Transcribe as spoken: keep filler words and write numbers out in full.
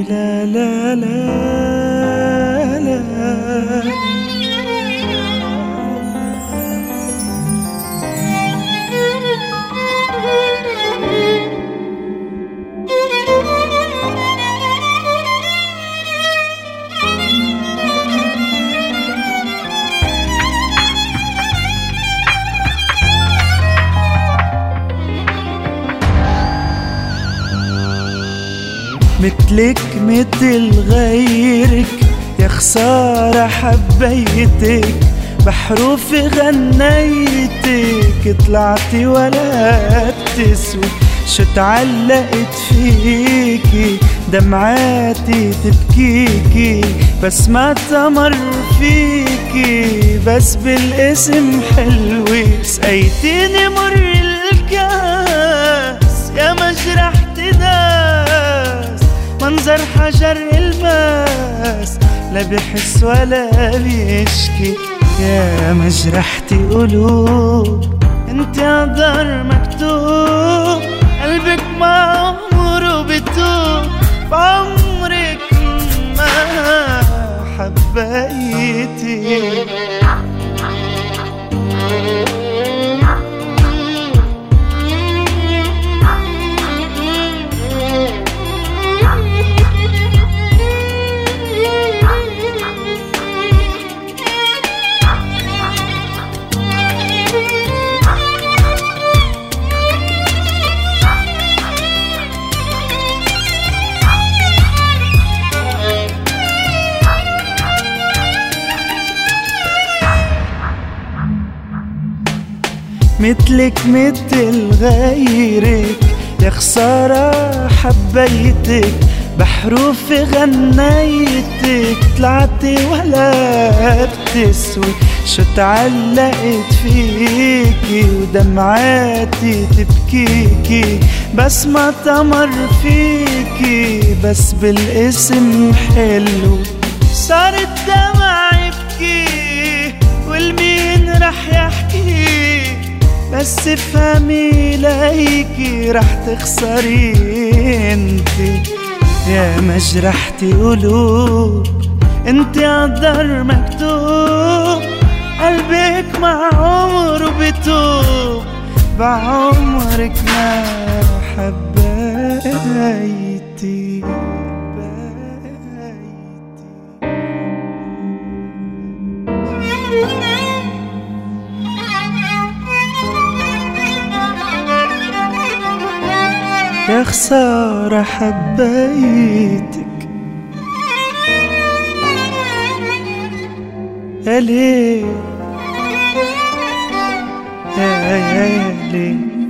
لا لا لا لا مثلك مثل غيرك يا خسارة حبيتك، بحروف غنيتك طلعتي ولا بتسوي. شو تعلقت فيكي دمعاتي تبكيكي، بس ما تمر فيكي بس بالاسم حلوة. سقيتيني مر الكاس يا مجرحت ناس، منظر حجر الماس لا بيحس ولا بيشكي. يا مجرحتي قلوب انت قدر مكتوب، قلبك ما عمره بتوب، بعمرك ما حبيتي. مثلك مثل غيرك يا خسارة حبيتك، بحروف غنيتك طلعتي ولا بتسوي. شو تعلقت فيكي ودمعاتي تبكيكي، بس ما تمر فيكي بس بالاسم حلو. صارت دمع يبكي والمين رح يحكي، بس افهمي ليكي رح تخسري انتي. يا مجرحتي قلوب انت قدر مكتوب، قلبك مع عمره بتوب، بعمرك ما حبيتي. يا خسارة حبيتك، يا ليه يا يا ليه.